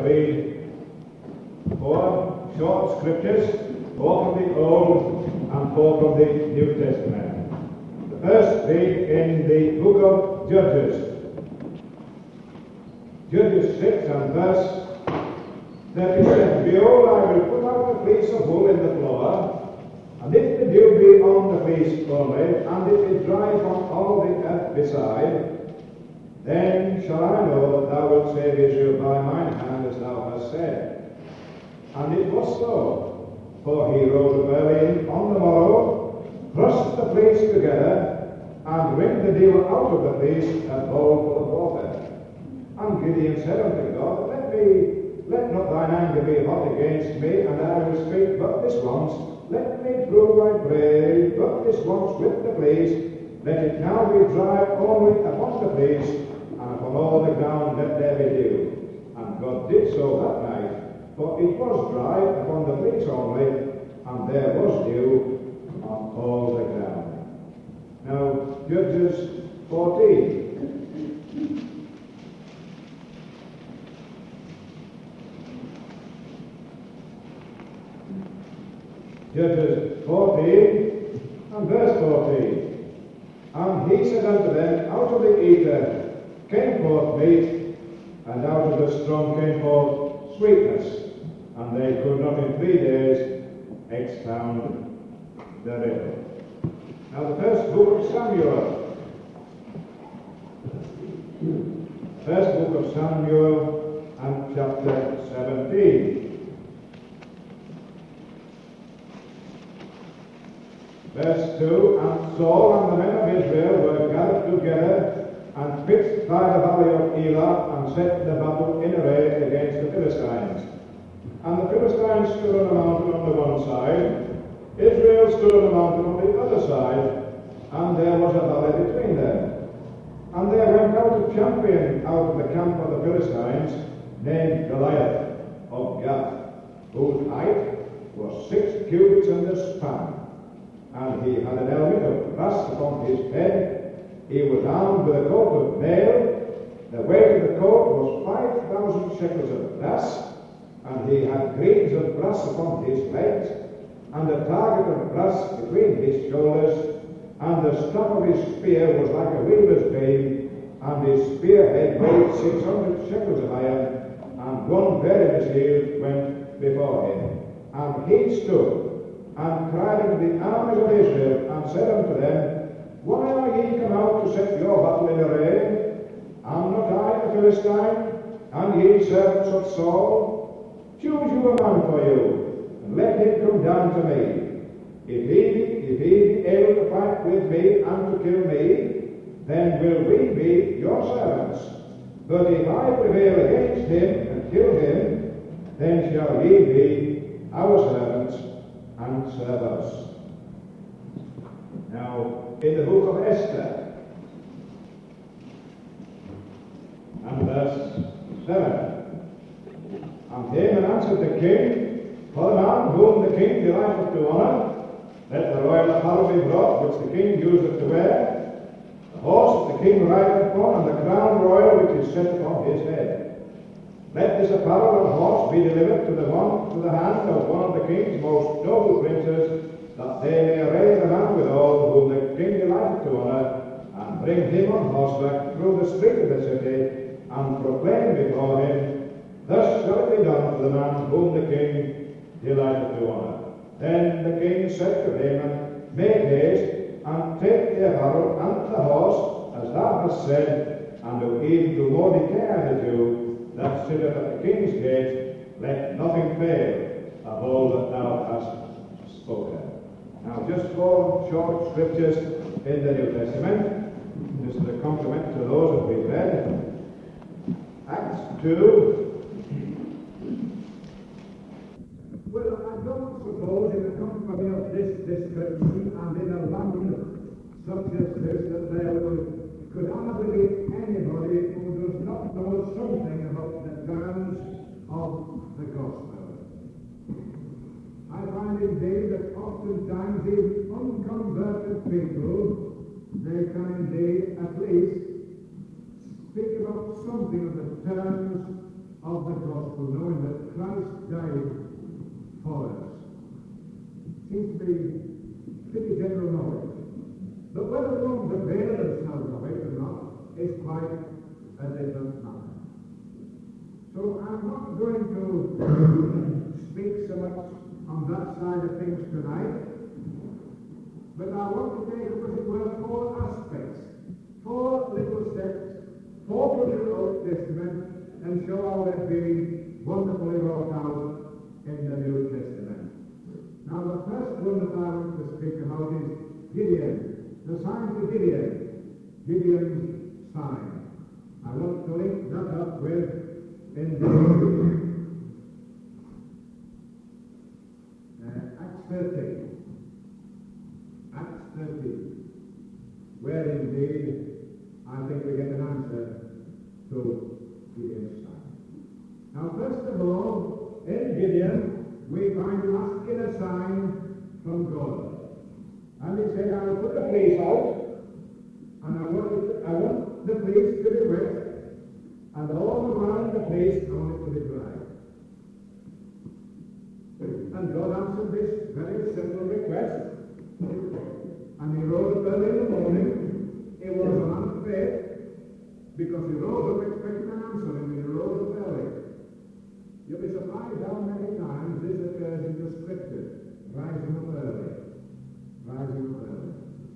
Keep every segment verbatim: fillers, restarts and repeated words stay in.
read four short scriptures, four from the Old and four from the New Testament. The first read in the book of Judges. Judges six and verse thirty-seven. Behold, I will put out a fleece of wool in the floor, and if the dew be on the fleece only, and it be dry from all the earth beside, then shall I know that thou wilt save Israel by mine hand, as thou hast said. And it was so, for he rose early on the morrow, thrust the fleece together, and wringed the dew out of the fleece a bowl full of water. And Gideon said unto God, Let me, let not thine anger be hot against me, and I will speak but this once. Let me prove, I pray, but this once with the fleece. Let it now be dry only upon the fleece, and upon all the ground let there be dew. And God did so that night, for it was dry upon the fleece only, and there was dew on all the ground. Now, Judges fourteen. Judges fourteen and verse fourteen. And he said unto them, Out of the eater came forth meat, and out of the strong came forth sweetness, and they could not in three days expound the riddle. Now the first book of Samuel. First book of Samuel and chapter seventeen. Verse two, And Saul and the men of Israel were gathered together, and pitched by the valley of Elah, and set the battle in array against the Philistines. And the Philistines stood on a mountain on the one side, Israel stood on a mountain on the other side, and there was a valley between them. And there went out a champion out of the camp of the Philistines, named Goliath of Gath, whose height was six cubits and a span. And he had an helmet of brass upon his head. He was armed with a coat of mail. The weight of the coat was five thousand shekels of brass, and he had greaves of brass upon his legs, and a target of brass between his shoulders, and the staff of his spear was like a weaver's beam, and his spearhead weighed six hundred shekels of iron, and one bearing the shield went before him. And he stood and cried unto the armies of Israel, and said unto them, Why are ye come out to set your battle in array? Am not I a Philistine, and ye servants of Saul? Choose you a man for you, and let him come down to me. If he be, if he be able to fight with me and to kill me, then will we be your servants. But if I prevail against him and kill him, then shall ye be our servants, and serve us. Now, in the book of Esther, and verse seven, And Haman answered the king, For the man whom the king delighteth to honour, let the royal apparel be brought, which the king useth to wear, the horse that the king rideth upon, and the crown royal which is set upon his head. Let this apparel and horse be delivered to the one to the hand of one of the king's most noble princes, that they may array the man withal whom the king delighteth to honour, and bring him on horseback through the street of the city, and proclaim before him, Thus shall it be done to the man whom the king delighteth to honour. Then the king said to Haman, Make haste, and take the apparel and the horse, as thou hast said, and do even to Mordecai the Jew, that sitteth at the king's gate, let nothing fail of all that thou hast spoken. Now, just four short scriptures in the New Testament, just as a compliment to those that we've read. Acts two. Well, I don't suppose in the company of this description and in a land such as this that there will, could hardly be anybody who does not know something about the grounds of the gospel. I find indeed that oftentimes even unconverted people, they can indeed at least speak about something of the terms of the gospel. No is quite a different matter. So I'm not going to speak so much on that side of things tonight, but I want to take, as it were, four aspects, four little steps, four to the Old Testament, and show how they're being wonderfully wrought out in the New Testament. Now, the first one that I want to speak about is Gideon, the sign of Gideon, Gideon's sign. I want to link that up with in the uh, Acts thirteen. Acts thirteen, where indeed I think we get an answer to Gideon's sign. Now, first of all, in Gideon, we find him asking a sign from God. And he said, I will put the fleece out, and I want, it, I want the fleece to be wet, and all around the fleece I want it to be dry. And God answered this very simple request. And he rose up early in the morning. He was a man of faith, because he rose up expecting an answer, and he rose up early. You'll be surprised how many times this occurs in the Scriptures, rising up early, rising up early.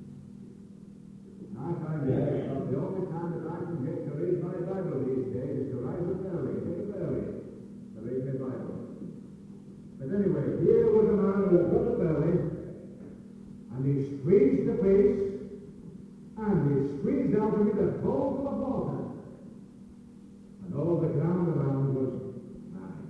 I find that the only time that I can get to read my Bible these days is to rise up early, get up early, to read my Bible. But anyway, here was a man who got up early, and he squeezed the fleece, and he squeezed out of it a bowl full of water, and all the ground around was dry.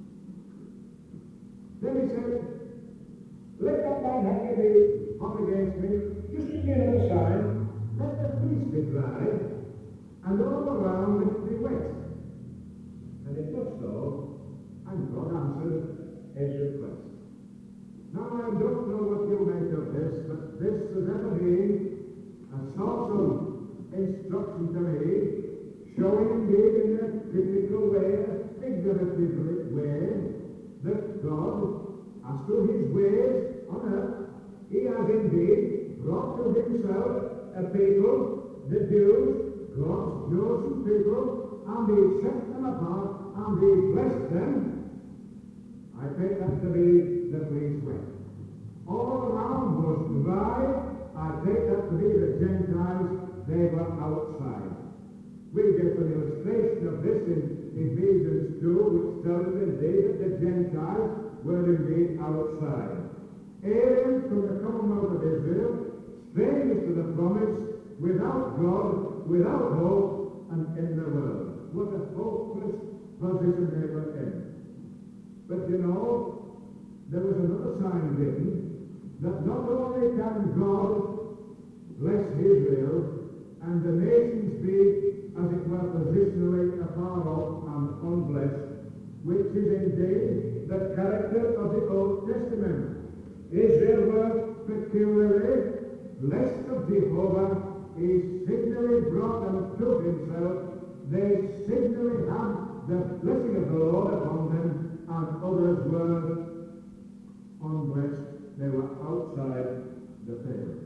Then he said, let that man have be up against me, just give me another sign, let the fleece be dry, and all around it be wet. And it was so, and God answered his request. Now, I don't know what you make of this, but this has ever been a source of instruction to me, showing indeed in a typical way, a figurative way, that God, as to his ways on earth, he has indeed brought to himself a people, the Jews, God's chosen people, and he set them apart, and he blessed them. I take that to be the fleece wet. All around was dry. I take that to be the Gentiles, they were outside. We get an illustration of this in Ephesians two, which tells us indeed that the Gentiles were indeed outside. Aliens from the commonwealth of Israel, strangers to the promise, without God, without hope, and in the world. What a hopeless position they were in. But you know, there was another sign given, that not only can God bless Israel, and the nations be, as it were, positionally afar off and unblessed, which is indeed the character of the Old Testament. Israel were peculiarly blessed of Jehovah. He signally brought them to himself. They signally had the blessing of the Lord upon them, and others were unblessed. They were outside the faith.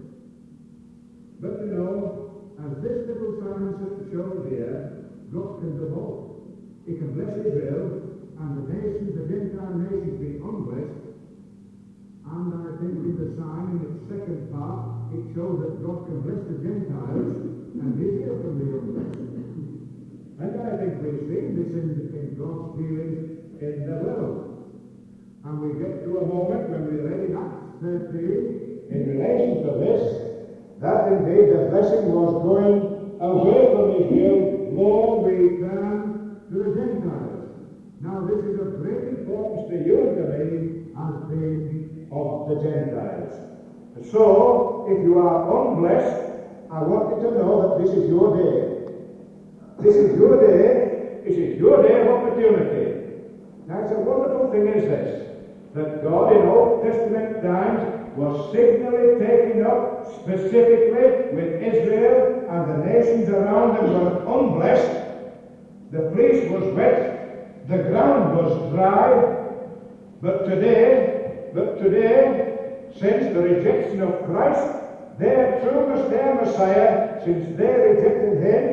But you know, as this little sign shows here, God can do both. He can bless Israel, and the nations, the Gentile nations, be unblessed. And I think in the sign, in its second part, it shows that God can bless the Gentiles, and Israel can be unblessed. And I think we've seen this in, in God's dealings in the world. And we get to a moment when we read in Acts thirteen, in relation to this, that indeed the blessing was going away from Israel, more return to the Gentiles. Now this is of great importance to you and to me as being of the Gentiles. So, if you are unblessed, I want you to know that this is your day. This is your day. This is your day of opportunity. Now it's a wonderful thing is this, that God in Old Testament times was signally taken up specifically with Israel, and the nations around them were unblessed. The fleece was wet, the ground was dry, but today, but today, since the rejection of Christ, their true their Messiah, since they rejected him,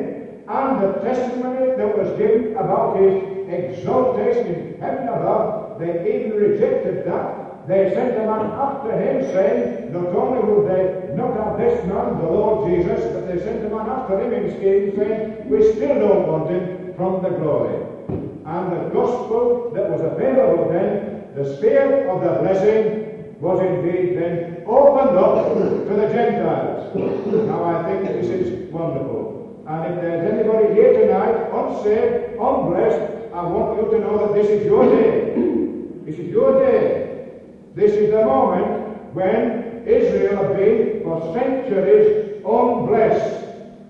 and the testimony that was given about his exaltation in heaven above, they even rejected that. They sent a man after him, saying, not only would they not have this man, the Lord Jesus, but they sent a man after him in scheme, saying, we still don't want him from the glory. And the gospel that was available then, the sphere of the blessing, was indeed then opened up to the Gentiles. Now I think that this is wonderful. And if there's anybody here tonight, unsaved, unblessed, I want you to know that this is your day. This is your day. This is the moment when Israel has been for centuries unblessed.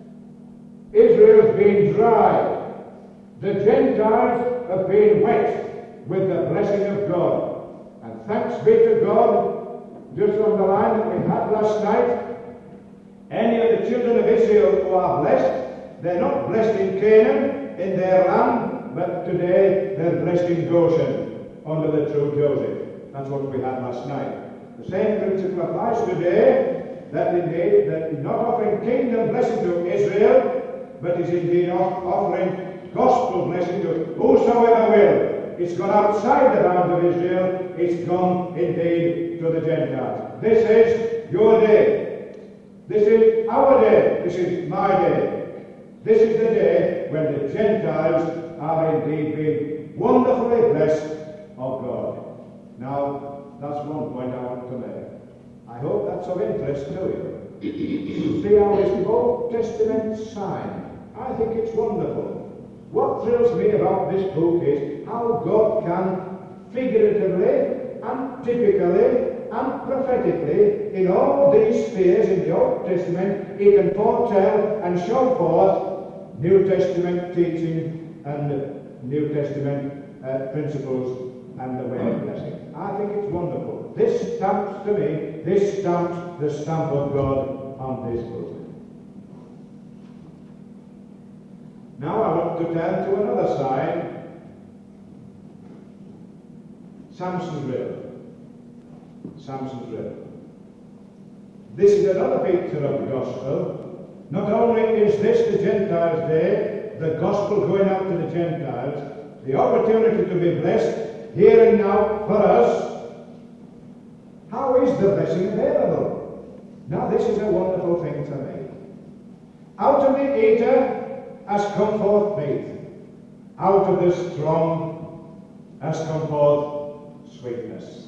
Israel has been dry. The Gentiles have been wet with the blessing of God. And thanks be to God, just on the line that we had last night, any of the children of Israel who are blessed, they're not blessed in Canaan, in their land, but today they're blessed in Goshen, under the true Joseph. That's what we had last night. The same principle applies today, that indeed, that he's not offering kingdom blessing to Israel, but is indeed offering gospel blessing to whosoever will. It's gone outside the bounds of Israel, it's gone indeed to the Gentiles. This is your day. This is our day. This is my day. This is the day when the Gentiles are indeed being wonderfully blessed of God. Now, that's one point I want to make. I hope that's of interest to you. You see how this Old Testament sign, I think it's wonderful. What thrills me about this book is how God can figuratively and typically and prophetically in all these spheres in the Old Testament, he can foretell and show forth New Testament teaching and New Testament uh, principles and the way of blessing. I think it's wonderful. This stamps to me, this stamps the stamp of God on this book. Now I want to turn to another side, Samson's river. Samson's river. This is another picture of the gospel. Not only is this the Gentiles' day, the gospel going out to the Gentiles, the opportunity to be blessed here and now for us. How is the blessing available? Now this is a wonderful thing to me. Out of the eater has come forth meat. Out of the strong has come forth sweetness.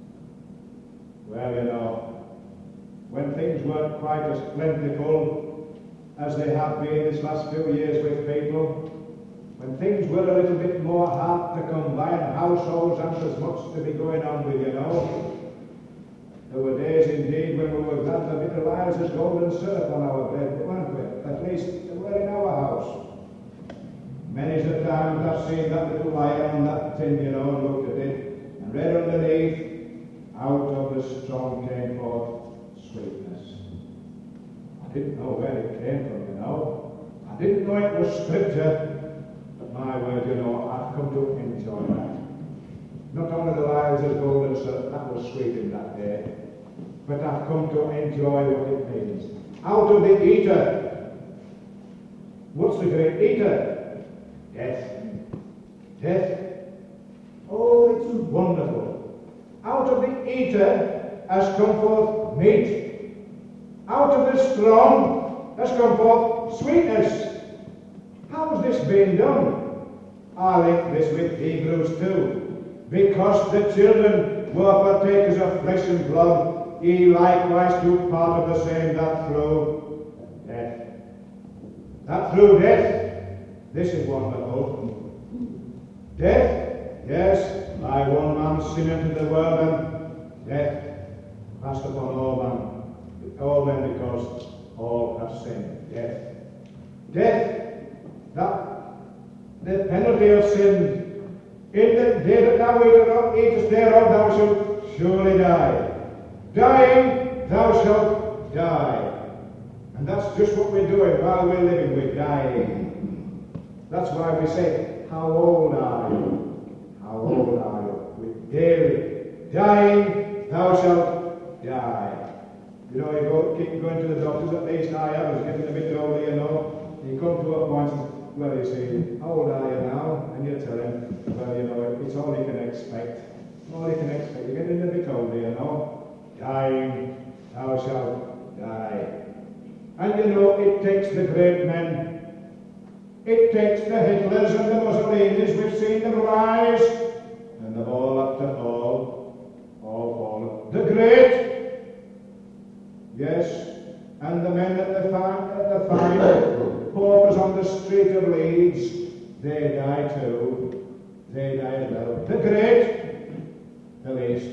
Well, you know, when things weren't quite as plentiful as they have been this last few years with people, when things were a little bit more hard to come by and households hadn't as much to be going on with, you know, there were days indeed when we were glad to be alive as golden syrup on our bed, weren't we? At least they were in our house. Many's the times I've seen that little lion on that tin, you know, and looked at it, and read underneath, out of the strong came forth sweetness. I didn't know where it came from, you know. I didn't know it was scripture, but my word, you know, I've come to enjoy that. Not only the lives of golden syrup, that was sweet in that day, but I've come to enjoy what it means. Out of the eater. What's the great eater? Death. Death. Oh, it's wonderful. Out of the eater has come forth meat. Out of the strong has come forth sweetness. How has this been done? I link this with Hebrews two. Because the children were partakers of flesh and blood, he likewise took part of the same, that through death. That through death, this is wonderful. Death, yes, by one man sin entered the world, and death passed upon all men, all men because all have sinned. Death. Death, that the penalty of sin. In the day that thou eatest thereof, thou shalt surely die. Dying, thou shalt die. And that's just what we're doing while we're living, we're dying. That's why we say, how old are you? How old are you? We're daily dying, thou shalt die. You know, you go, keep going to the doctors, at least I am, I was getting a bit older, you know. you come to a point, well, you say, how old are you now? And you tell him, well, you know, it's all you can expect. All you can expect. You're getting a bit older, you know. Dying, thou shalt die. And you know, it takes the great men. It takes the Hitlers and the Mussolinis. We've seen them rise, and they've all had to fall. All fallen. The great, yes, and the men at the farm, at the farm, paupers on the street of Leeds, they die too. They die as well. The great, the least,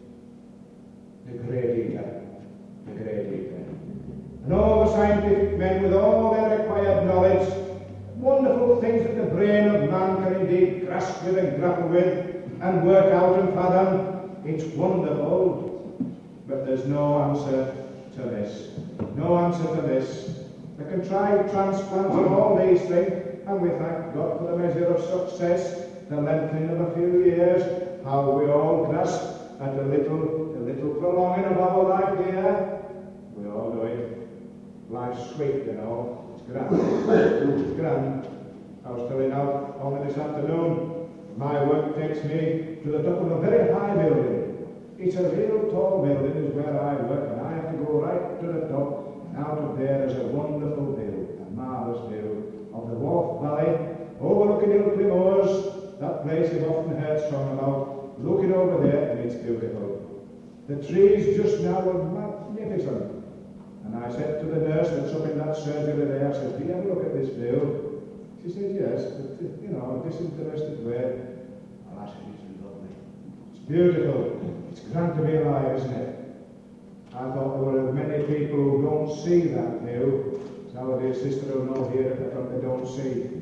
the great eater, the great eater. And all the scientific men with all their required knowledge, wonderful things that the brain of man can indeed grasp with and grapple with and work out and fathom. It's wonderful, but there's no answer to this. No answer to this. We can try transplants and all these things, and we thank God for the measure of success, the lengthening of a few years, how we all grasp at a little, a little prolonging of our life here. We all do it. Life's sweet, you know. It's grand. It's grand. I was telling out only this afternoon, my work takes me to the top of a very high building. It's a real tall building is where I work, and I have to go right to the top. And out of there is a wonderful view, a marvellous view of the Wharfe Valley, overlooking Ilkley Moors. That place you've often heard sung about. Looking over there, and it's beautiful. The trees just now are magnificent. And I said to the nurse that's up in that surgery there, I said, do you ever look at this view? She said, yes, but, you know, a disinterested way. Well, I said, it's lovely. It's beautiful. It's grand to be alive, isn't it? I thought there were many people who don't see that view. So our dear sister who know here at the front, they don't see.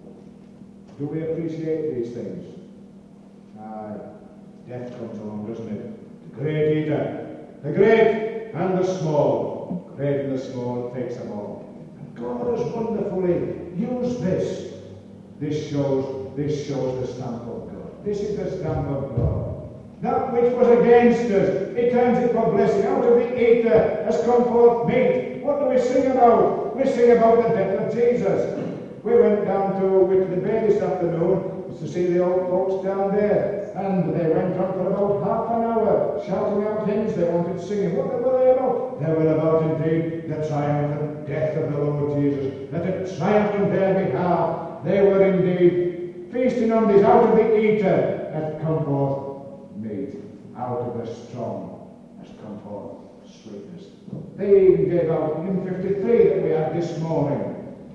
Do we appreciate these things? Ah, death comes along, doesn't it? The great eater, the great and the small. Great and the small takes them all. And God has wonderfully used this. This shows, this shows the stamp of God. This is the stamp of God. That which was against us, it turns it for blessing. Out of the eater has come forth meat. What do we sing about? We sing about the death of Jesus. We went down to Whitley Bay this afternoon to see the old folks down there. And they went on for about half an hour, shouting out hymns they wanted singing. What were they about? They were about, indeed, the triumphant death of the Lord Jesus, that had triumphed on their behalf. They were indeed feasting on this. Out of the eater had come forth meat. Out of the strong has come forth sweetness. They even gave out hymn fifty-three that we had this morning.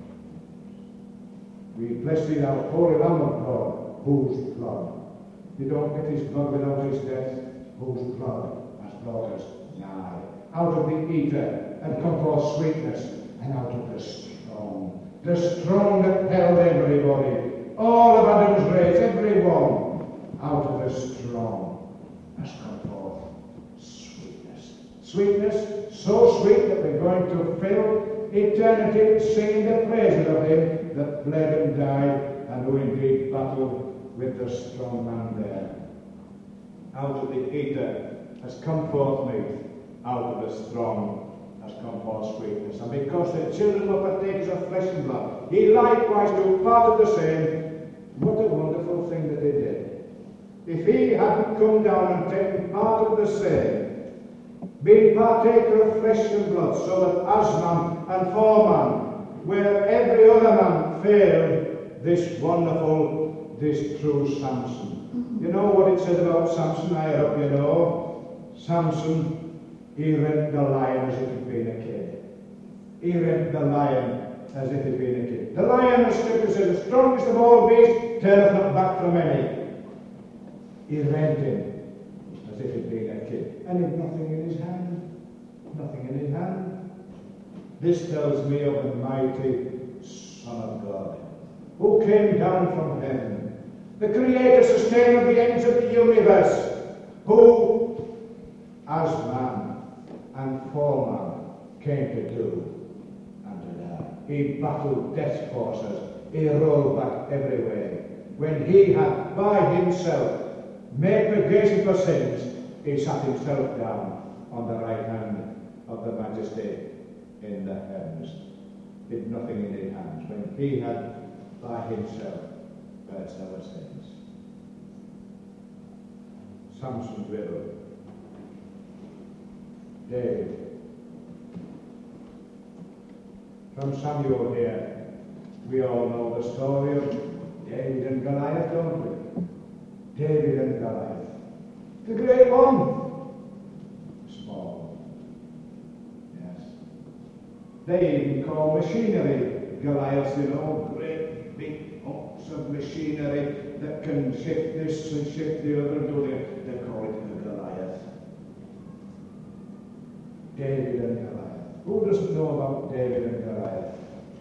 We bless thee, thou holy Lamb of God, whose blood. You don't get his blood without his death, whose blood has brought us nigh. Out of the eater had come forth sweetness, and out of the strong. The strong that held everybody, all of Adam's race, every one, out of the strong has come forth sweetness. Sweetness so sweet that we're going to fill eternity singing the praises of him that bled and died, and who indeed battled with the strong man there. Out of the eater has come forth meat, out of the strong has come forth sweetness. And because the children were partakers of flesh and blood, he likewise took part of the same. What a wonderful thing that he did. If he hadn't come down and taken part of the same, being partaker of flesh and blood, so that as man and for man, where every other man failed, this wonderful, this true Samson. You know what it says about Samson? I hope you know. Samson, he rent the lion as if he'd been a kid. He rent the lion as if he'd been a kid. The lion, the scripture says, the strongest of all beasts, turneth not back from any. He rent him as if he'd been a kid. And he'd nothing in his hand. Nothing in his hand. This tells me of the mighty Son of God, who came down from heaven, the creator, sustainer of the ends of the universe, who, as man and for man, came to do and to die. He battled death's forces. He rolled back every way. When he had by himself made purgation for sins, he sat himself down on the right hand of the Majesty in the heavens. did nothing in his hands, when he had by himself purged our sins. Samson's widow, David. From Samuel here, we all know the story of David and Goliath, don't we? David and Goliath. The great one. Small. Yes. They even call machinery Goliaths, you know, great big hunks of machinery that can shift this and shift the other and do the other. They call it a Goliath. David and Goliath. Who doesn't know about David and Goliath?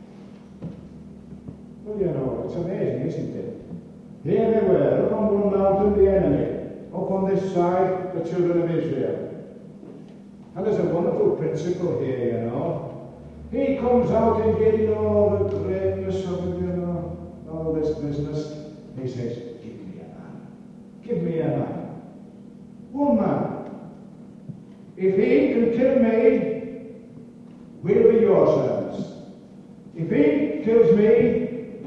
Well, you know, it's amazing, isn't it? Here they were, up on one mountain, the enemy. Up on this side, the children of Israel. And there's a wonderful principle here, you know. He comes out and getting all the greatness of it, you know, all this business. He says, give me a man. Give me a man. One man. If he can kill me, we'll be your servants. If he kills me,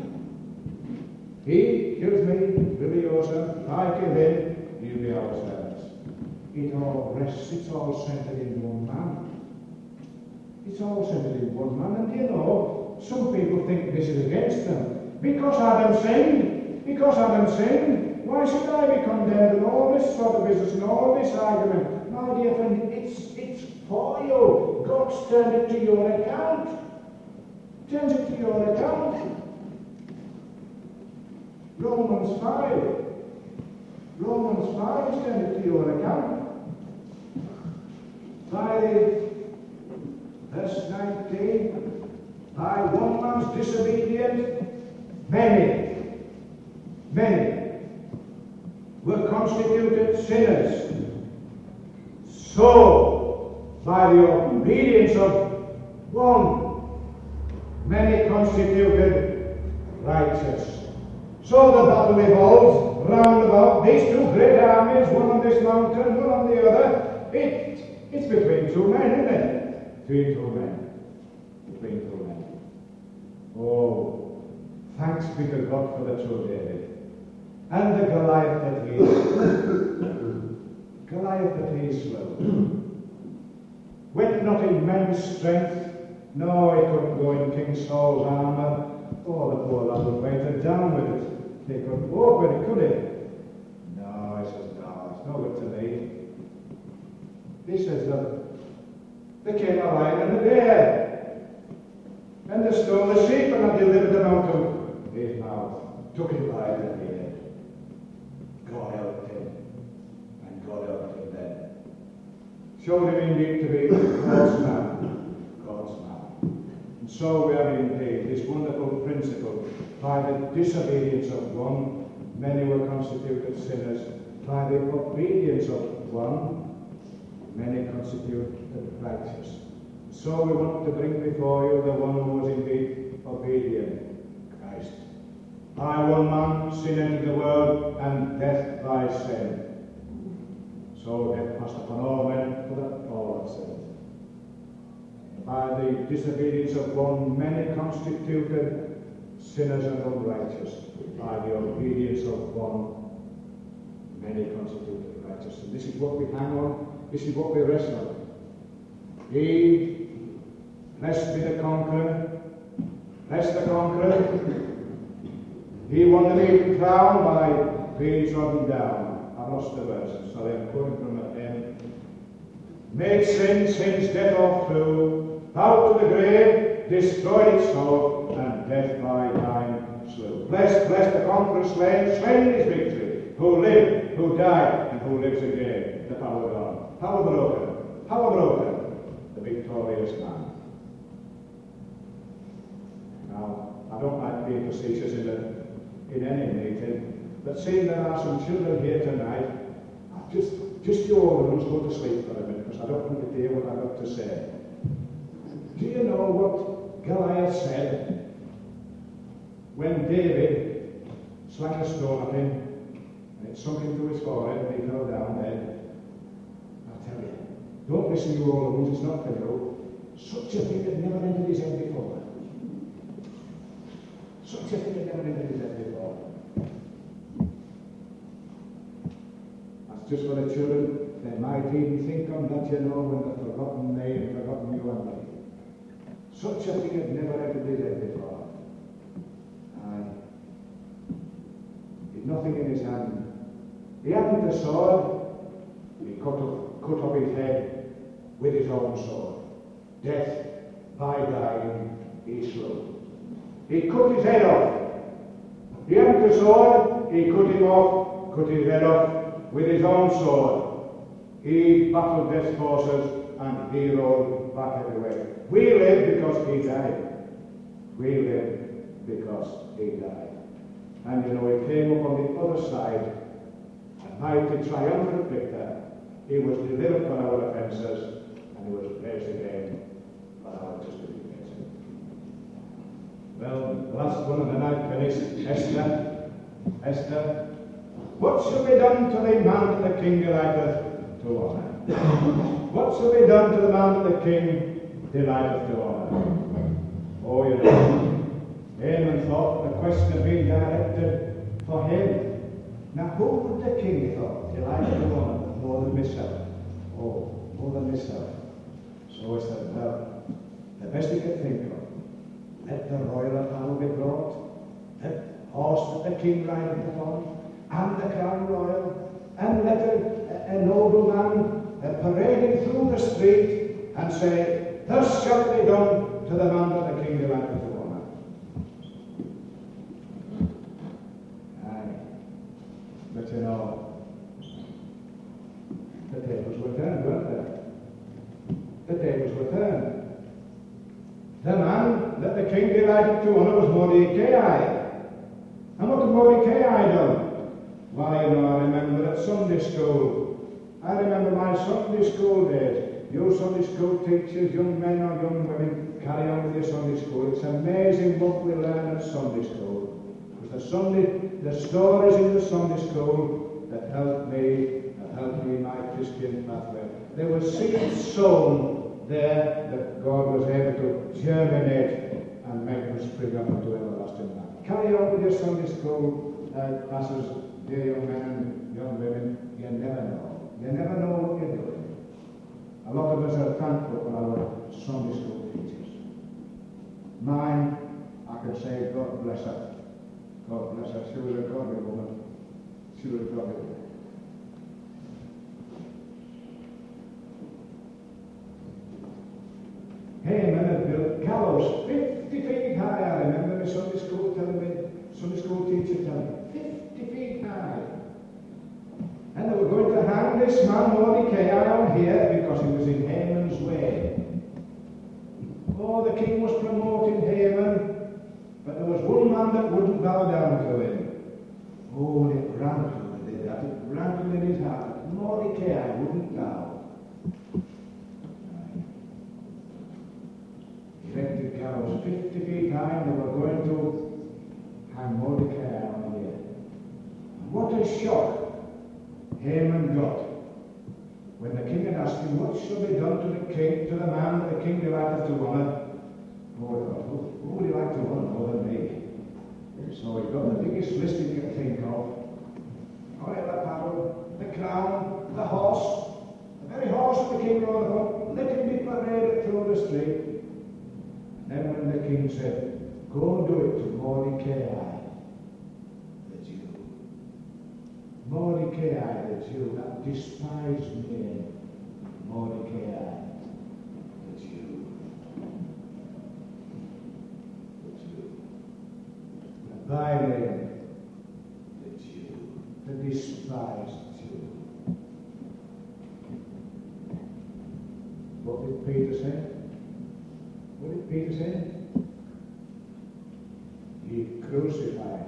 he kills me, we'll be your servants. If I kill him, he'll be our servants. It all rests, it's all centered in one man. It's all centered in one man. And you know, some people think this is against them. Because Adam sinned, because Adam sinned, why should I be condemned and all this sort of business and all this argument? My dear friend, it's, it's for you. God's turned it to your account. Turns it to your account. Romans five. Romans five is turned it to your account. five, verse nineteen. By one man's disobedience, many, many were constituted sinners. So, by the obedience of one, many constituted righteous. So the battle evolves round about these two great armies, one on this mountain, one on the other. It, it's between two men, isn't it? Between two men. Between two men. Oh, thanks be to God for the true David. And the Goliath that he is. Goliath that he slew. Went not in men's strength, no, he couldn't go in King Saul's armour. Oh, the poor lad was weighted down with it. He couldn't walk with it, could he? No, he says, no, it's no good to me. He says that they came a lion and a bear, and they stole the sheep and had delivered them out of his mouth, took it by the beard. God helped him, and God helped him then. Showed him indeed to be God's man, God's man. And so we have indeed this wonderful principle. By the disobedience of one, many were constituted sinners. By the obedience of one, many constituted righteous. So we want to bring before you the one who was indeed obedient, Christ. By one man sin entered the world, and death by sin. So death passed upon all men, for that all have sinned. By the disobedience of one, many constituted sinners and unrighteous. By the obedience of one, many constituted righteous. And this is what we hang on, this is what we rest on. He, blessed be the conqueror, blessed the conqueror. He won the maiden crown by being trodden down. I lost the verse, so I'm quoting from a hymn. Made sin, sin's death all through, out to the grave, destroyed its soul, and death by time slew. Blessed, blessed the conqueror slain, slain his victory, who lived, who died, and who lives again. The power gone, power broken, power broken, the victorious man. Now, I don't like being facetious in, the, in any meeting, but seeing there are some children here tonight, just, just you older ones go to sleep for a minute, because I don't want to hear what I've got to say. Do you know what Goliath said when David slung a stone at him and it sunk into his forehead and he fell down dead? I tell you, don't listen to you older ones, it's not for you. Such a thing had never entered his head before. Such a thing had never entered his head before. That's just for the children. They might even think on that, you know, when they've forgotten me and forgotten you and me. Such a thing had never entered his head before. Aye. He had nothing in his hand. He hadn't a sword. He cut off, cut off his head with his own sword. Death, by dying, he slew. He cut his head off. He hadn't a sword. He cut him off, cut his head off with his own sword. He battled death's forces and he rolled back everywhere. We live because he died. We live because he died. And you know, he came up on the other side, a mighty triumphant victor. He was delivered from our offences and he was raised again for our justification. Well, the last one of the night finished. Esther, Esther, what shall be done to the man that the king delighteth to honour? What shall be done to the man that the king delighteth to honour? Oh, you know, Haman thought the question had been directed for him. Now, who would the king thought delighted to honour more than myself? Oh, more than myself. So he said, well, the best he could think of, let the royal apparel be brought, the horse that the king rideth upon, and the crown royal, and let a, a nobleman uh, parading through the street and say, thus shall it be done to the man that the king delighteth to honour. Aye. But you know, the tables were turned, weren't they? The tables were turned. The man that the king delighted to honour was Mordecai. And what had Mordecai done? Why, you know, I remember at Sunday school. I remember my Sunday school days. You Sunday school teachers, young men or young women, carry on with your Sunday school. It's amazing what we learn at Sunday school. It was the Sunday, the stories in the Sunday school that helped me, that helped me in my Christian pathway. There were seeds sown there that God was able to germinate and make them spring up into everlasting life. Carry on with your Sunday school uh, classes, dear young men and young women. You never know. You never know what you're doing. A lot of us are thankful for our Sunday school teachers. Mine, I can say, God bless her. God bless her. She was a godly woman. She was a godly woman. Haman had built gallows fifty feet high. I remember the Sunday school telling me, Sunday school teacher telling me, fifty feet high. And they were going to hang this man Mordecai on here because he was in Haman's way. Oh, the king was promoting Haman, but there was one man that wouldn't bow down to him. Oh, it rankled with that. It rankled in his heart. Mordecai wouldn't bow. Erected gallows fifty feet high, and they were going to hang Mordecai on here. And what a shock Haman got when the king had asked him, what shall be done to the king, to the man that the king delighteth to honour? Oh, God, who, who would he like to honour more than me? So he got the biggest list he could think of. Royal apparel, the crown, the horse, the very horse that the king rode upon, let him be paraded through the street. Then when the king said, go do it to Mordecai, the Jew. Mordecai, the Jew, that despised name. Mordecai, the Jew. The Jew. The by name, the Jew. The despised Jew. What did Peter say? What did Peter say? He crucified.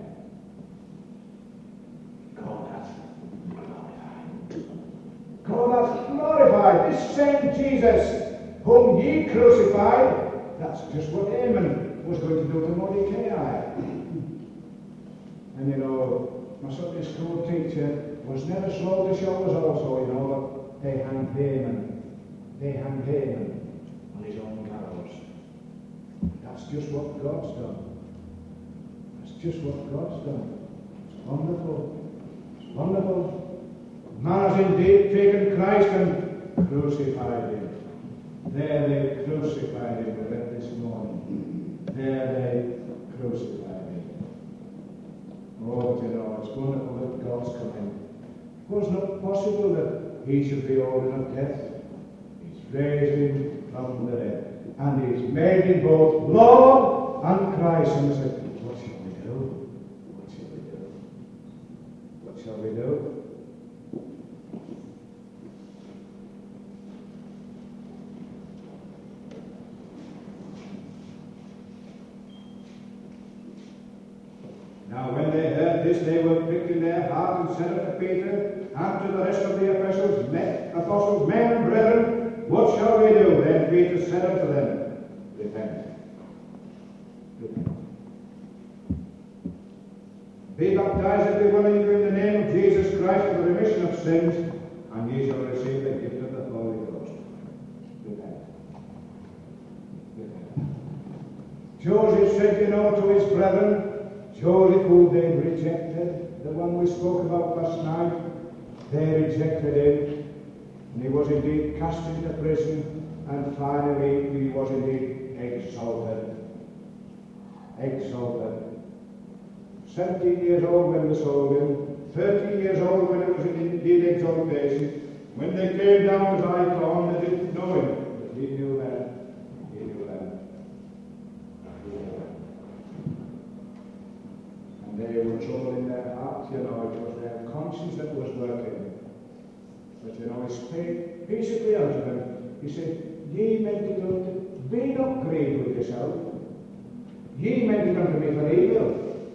God hath glorified. God hath glorified this same Jesus whom ye crucified. That's just what Haman was going to do to Mordecai. And you know, my Sunday school teacher was never slow to show us also, you know, that they hanged Haman. They hanged Haman on his own gallows. That's just what God's done. That's just what God's done. It's wonderful. It's wonderful. Man has indeed taken Christ and crucified him. There they crucified him, we read this morning. There they crucified him. Oh, you know, it's wonderful that God's coming. It was not possible that he should be ordered of death. He's raised him from the dead. And he's made him both Lord and Christ. And we said, what shall we do? What shall we do? What shall we do? Now when they heard this, they were pricked in their heart and said unto Peter and to the rest of the apostles, men, apostles, men and brethren, what shall we do? Then Peter said unto them, repent. Repent. Be baptized every one of you in the name of Jesus Christ for the remission of sins, and ye shall receive the gift of the Holy Ghost. Repent. Repent. Joseph said, you know, to his brethren, Joseph, who they rejected, the one we spoke about last night, they rejected him, and he was indeed cast into prison, and finally he was indeed exalted. Exalted. seventeen years old when they sold him, thirteen years old when it was indeed exaltation. When they came down to Icon, they didn't know him, but he knew that. He knew that. They were troubled in their hearts, you know, it was their conscience that was working. But, you know, he spake peaceably unto them. He said, ye meant it unto, be not grieved with yourself. Ye meant it unto me for evil.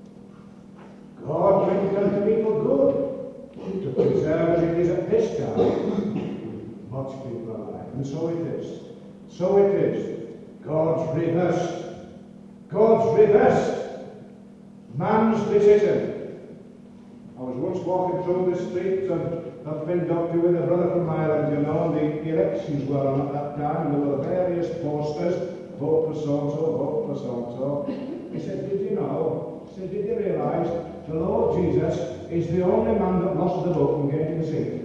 God meant it unto me for good, to preserve as it is at this time. Much people are alive. And so it is. So it is. God's reversed. God's reversed. Man's decision. I was once walking through the streets of, of Findoctor with a brother from Ireland, you know, and the elections were on at that time, and there were various posters, vote for so-and-so, vote for so-and-so. He said, did you know, he said, did you realise the Lord Jesus is the only man that lost the vote from getting the seat?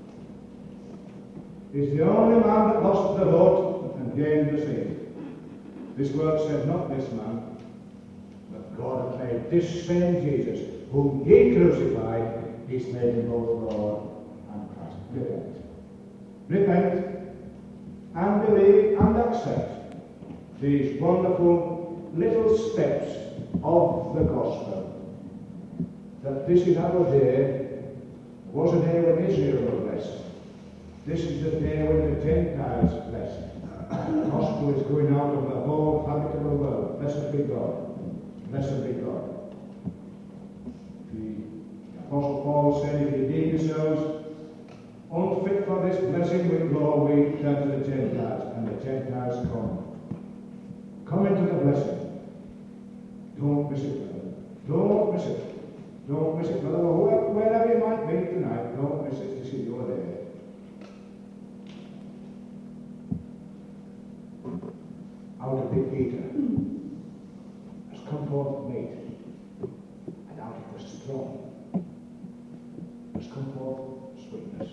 He's the only man that lost the vote and gained the seat. This word said, not this man. God had made this same Jesus, whom ye crucified, he's made him both Lord and Christ. Repent. Repent and believe and accept these wonderful little steps of the gospel. That this is our day, was a day when Israel was blessed. This is the day when the Gentiles are blessed. The gospel is going out of the whole habitable world. Blessed be God. Blessed be God. The Apostle Paul said, if you deem yourselves unfit for this blessing, with law we turn to the Gentiles, and the Gentiles come. Come into the blessing. Don't miss it, brother. Don't miss it. Don't miss it, brother. Wherever you might be tonight, don't miss it. This is your day. Out of the eater come forth meat, and out of the strong has come forth sweetness.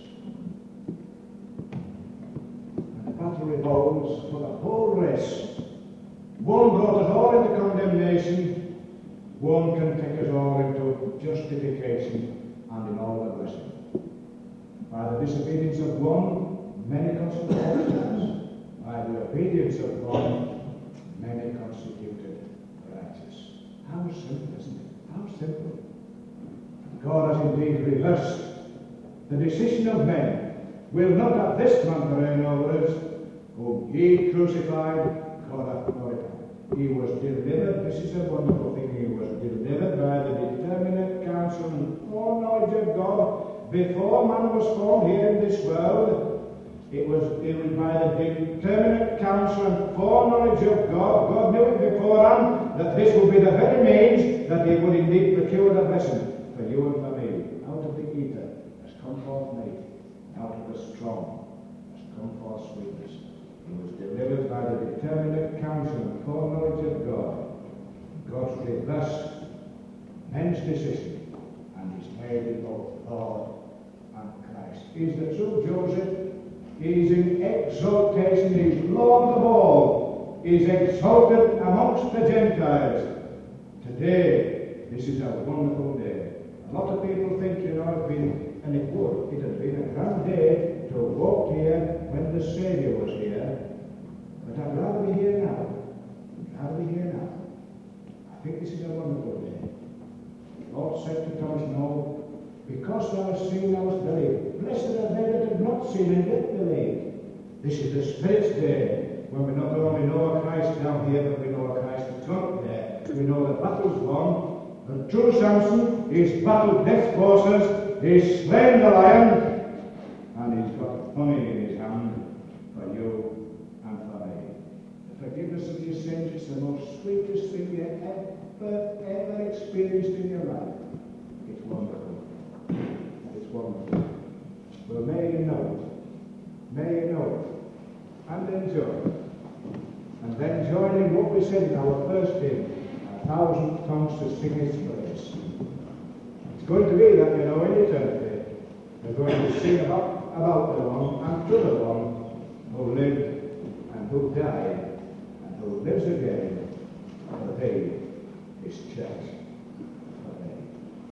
And the battle revolves for the whole race. One brought us all into condemnation, one can take us all into justification and in all the blessing. By the disobedience of one, many constituted sinners. By the obedience of one, many constituted. How simple, isn't it? How simple. God has indeed reversed the decision of men. Will not have this man to reign over us, whom ye crucified, God hath glorified. He was delivered, this is a wonderful thing, he was delivered by the determinate counsel and foreknowledge of God before man was formed here in this world. It was, it was by the determinate counsel and foreknowledge of God. God knew it beforehand that this would be the very means that he would indeed procure the blessing for you and for me. Out of the eater has come forth meat, out of the strong has come forth sweetness. He was delivered by the determinate counsel and foreknowledge of God. God's reversed Hence decision, and he's made it both Lord and Christ. He's the true Joseph. He's in exaltation. He's Lord of all. He's exalted amongst the Gentiles. Today, this is a wonderful day. A lot of people think, you know, it's been, and it would, it has been a grand day to have walked here when the Saviour was here. But I'd rather be here now. I'd rather be here now. I think this is a wonderful day. The Lord said to Thomas, no, because thou hast seen, thou hast believed. Blessed are they that have not seen and yet believed. This is the Spirit's day, when we not only know a Christ down here, but we know a Christ that's up there. We know the battle's won. And true Samson, he's battled death's forces, he's slain the lion, and he's got honey in his hand for you and for me. The forgiveness of your sins is the most sweetest thing you ever, ever experienced in your life. It's wonderful. It's wonderful. Well, may you know it. May you know it. And enjoy it. And then join in what we said in our first hymn, a thousand tongues to sing his praise. It's going to be that, you know, in eternity. We're going to sing about, about the one and to the one who lived and who died and who lives again for thee, his church.